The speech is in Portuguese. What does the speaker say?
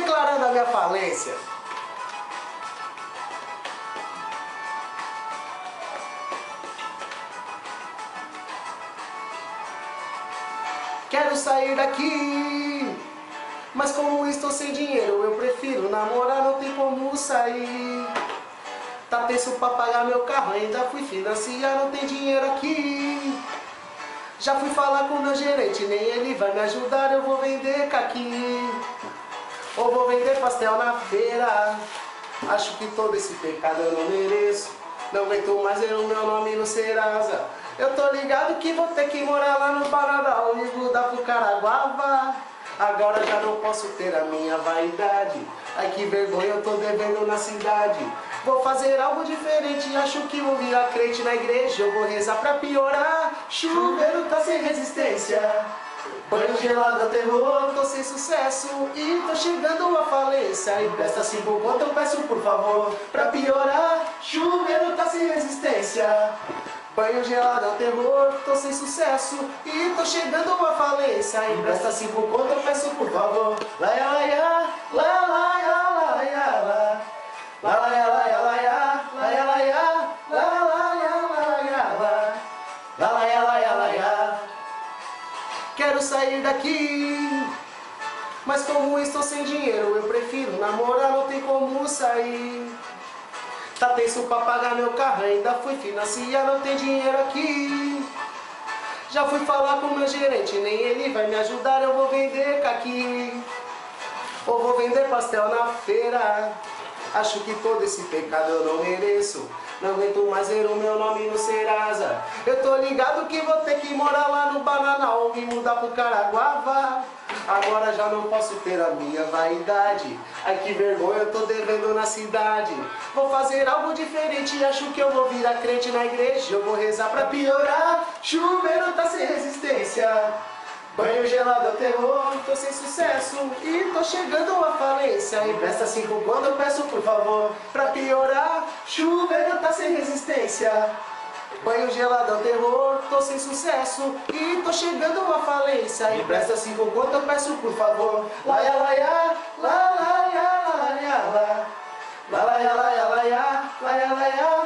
declarando a minha falência. Quero sair daqui, mas como estou sem dinheiro, eu prefiro namorar, não tem como sair. Tá tenso pra pagar meu carro, ainda fui financiar, não tem dinheiro aqui. Já fui falar com o meu gerente, nem ele vai me ajudar, eu vou vender caqui. Ou vou vender pastel na feira. Acho que todo esse pecado eu não mereço. Não aguento mais ver o meu nome no Serasa. Eu tô ligado que vou ter que morar lá no Paraná ou me mudar pro Caraguava. Agora já não posso ter a minha vaidade. Ai que vergonha, eu tô devendo na cidade. Vou fazer algo diferente, acho que vou virar crente na igreja. Eu vou rezar pra piorar. Chuveiro tá sem resistência. Banho gelado é terror, tô sem sucesso e tô chegando à falência. Empresta 5 conto, eu peço por favor. Pra piorar, chuveiro tá sem resistência. Banho gelado é terror, tô sem sucesso e tô chegando à falência. Empresta 5 conto, eu peço por favor. Laia, laia, laia, laia, laia, laia. Laia, laia, laia, laia, laia, laia, laia, laia, laia. Quero sair daqui, mas como estou sem dinheiro, eu prefiro namorar, não tem como sair. Tá tenso pra pagar meu carro, ainda fui financiar, não tem dinheiro aqui. Já fui falar com meu gerente, nem ele vai me ajudar, eu vou vender caqui. Ou vou vender pastel na feira. Acho que todo esse pecado eu não mereço. Não aguento mais ver o meu nome no Serasa. Eu tô ligado que vou ter que morar lá no Bananal ou me mudar pro Caraguava. Agora já não posso ter a minha vaidade. Ai que vergonha, eu tô devendo na cidade. Vou fazer algo diferente, acho que eu vou virar crente na igreja. Eu vou rezar pra piorar. Chuveiro tá sem resistência. Banho gelado é terror, tô sem sucesso e tô chegando à falência. Empresta 5 quando eu peço por favor. Pra piorar, chuveiro tá sem resistência. Banho gelado é terror, tô sem sucesso e tô chegando à falência. Empresta 5 quando eu peço por favor. Laia, laia, laia, laia, laia, laia, laia, laia, laia, laia, laia.